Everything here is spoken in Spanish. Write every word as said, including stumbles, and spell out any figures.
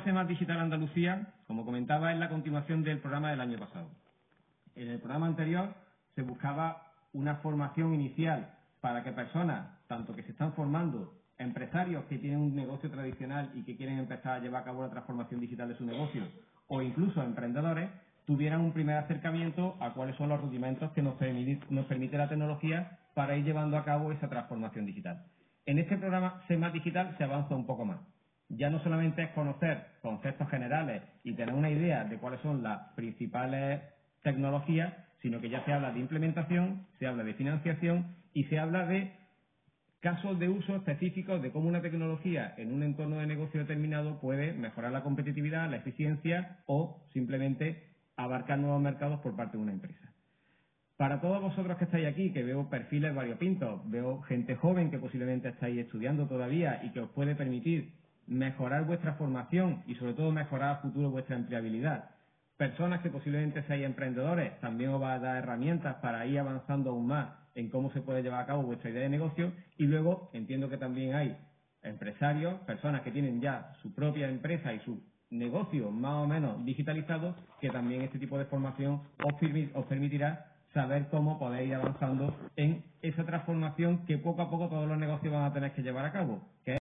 SEMAS Digital Andalucía, como comentaba, es la continuación del programa del año pasado. En el programa anterior se buscaba una formación inicial para que personas, tanto que se están formando, empresarios que tienen un negocio tradicional y que quieren empezar a llevar a cabo la transformación digital de su negocio, o incluso emprendedores, tuvieran un primer acercamiento a cuáles son los rudimentos que nos permite, nos permite la tecnología para ir llevando a cabo esa transformación digital. En este programa SEMAS Digital se avanza un poco más. Ya no solamente es conocer conceptos generales y tener una idea de cuáles son las principales tecnologías, sino que ya se habla de implementación, se habla de financiación y se habla de casos de uso específicos de cómo una tecnología en un entorno de negocio determinado puede mejorar la competitividad, la eficiencia o simplemente abarcar nuevos mercados por parte de una empresa. Para todos vosotros que estáis aquí, que veo perfiles variopintos, veo gente joven que posiblemente estáis estudiando todavía y que os puede permitir mejorar vuestra formación y sobre todo mejorar a futuro vuestra empleabilidad. Personas que posiblemente seáis emprendedores, también os va a dar herramientas para ir avanzando aún más en cómo se puede llevar a cabo vuestra idea de negocio. Y luego entiendo que también hay empresarios, personas que tienen ya su propia empresa y su negocio más o menos digitalizado, que también este tipo de formación os, permi- os permitirá saber cómo podéis ir avanzando en esa transformación que poco a poco todos los negocios van a tener que llevar a cabo, que